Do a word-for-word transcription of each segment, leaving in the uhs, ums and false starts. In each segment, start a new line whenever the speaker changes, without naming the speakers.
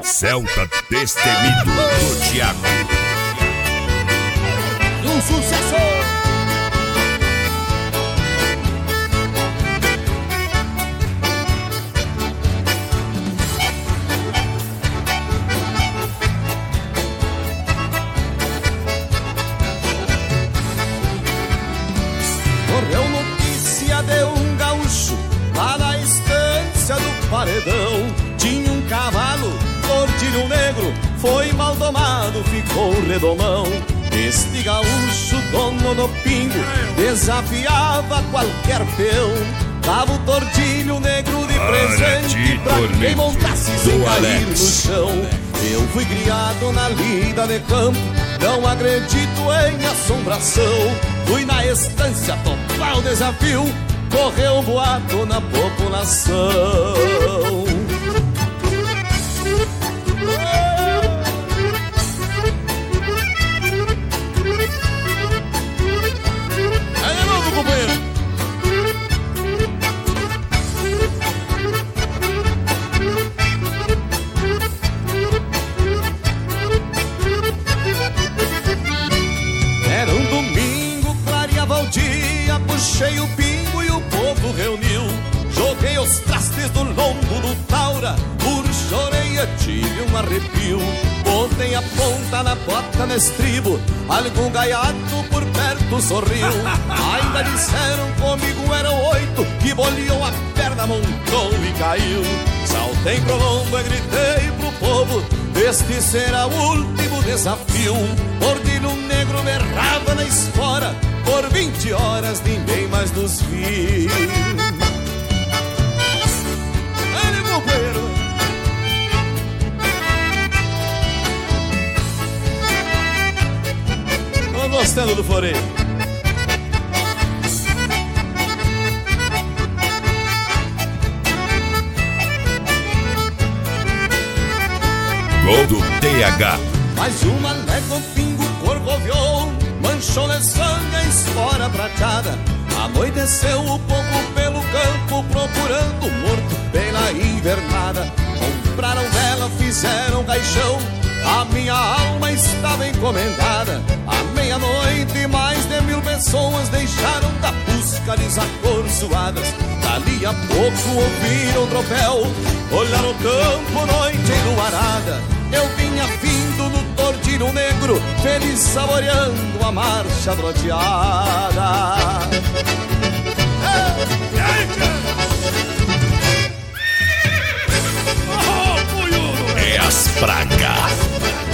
Celta Destemido do Thiago.
Um sucesso!
Correu notícia de um gaúcho lá na estância do Paredão. Tinha um cavalo, tordilho negro, foi mal domado, ficou redomão. Este gaúcho, dono do pingo, desafiava qualquer peão. Dava o tordilho negro de presente pra quem montasse sem cair no chão. Eu fui criado na lida de campo, não acredito em assombração. Fui na estância topar o desafio, correu um boato na população. É de novo, companheiro. Era um domingo, clareava o dia, puxei o pingo e o povo reuniu. Joguei os trastes do lombo do taura, por choreia tive um arrepio. Botei a ponta na bota no estribo, algum gaiato por perto sorriu. Ainda disseram comigo eram oito, que boleou a perna, montou e caiu. Saltei pro lombo e gritei pro povo, este será o último desafio. Tordilho negro berrava na espora, por vinte horas ninguém mais nos viu. Ele, companheiro. Tô gostando do floreio.
Gol do T H.
Mais uma légua, o pingo corcoviou, manchou de sangue a espora prateada. Anoiteceu o povo pelo campo, procurando morto pela invernada. Compraram vela, fizeram caixão, a minha alma estava encomendada. À meia-noite, mais de mil pessoas deixaram da busca desacorçoadas. Dali a pouco ouviram o tropel, olharam o campo, noite enluarada. Eu vinha vindo no tordilho negro, feliz saboreando a marcha troteada.
É as pragas.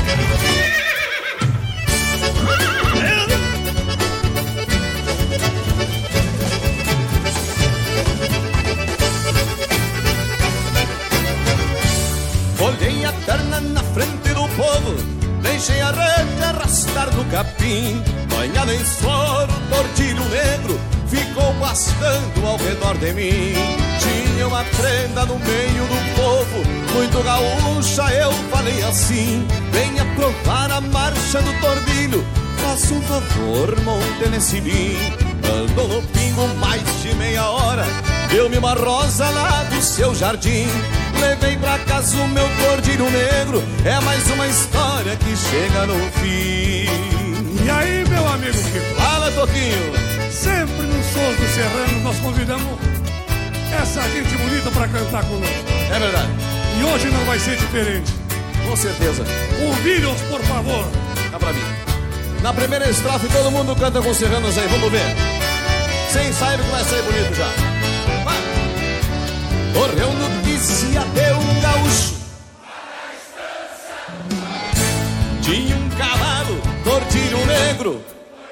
Olhei a perna na frente do povo, deixei a rede arrastar no capim. Banhado em suor, o tordilho negro ficou pastando ao redor de mim. Tinha uma prenda no meio do povo, muito gaúcha, eu falei assim: venha provar a marcha do tordilho, faça um favor, monte nesse lim. Andou no pingo mais de meia hora, deu-me uma rosa lá do seu jardim. Levei pra casa o meu tordilho negro, é mais uma história que chega no fim.
E aí, meu amigo Kiko?
Fala, Toquinho.
Sempre nos Sons do Serrano nós convidamos essa gente bonita pra cantar conosco.
É verdade.
E hoje não vai ser diferente.
Com certeza.
Convide-os, por favor.
Dá pra mim. Na primeira estrofe todo mundo canta com os serranos aí, vamos ver. Sem sair que vai sair bonito já. Vai. Correu notícia de um gaúcho, tinha um cavalo, tordilho negro.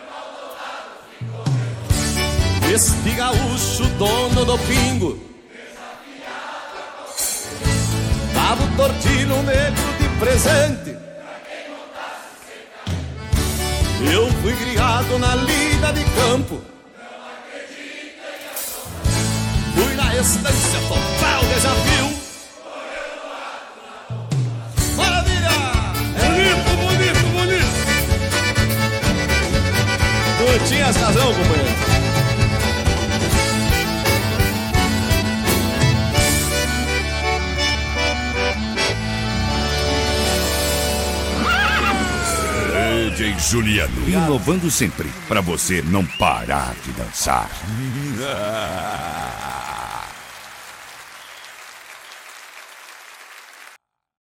Este gaúcho, dono do pingo, dava o tordilho negro de presente. Eu fui criado na lida de campo, fui na estância total desafio. Maravilha!
Bonito, bonito, bonito.
Tu tinhas razão, companheiro.
D J Juliano, inovando sempre, pra você não parar de dançar.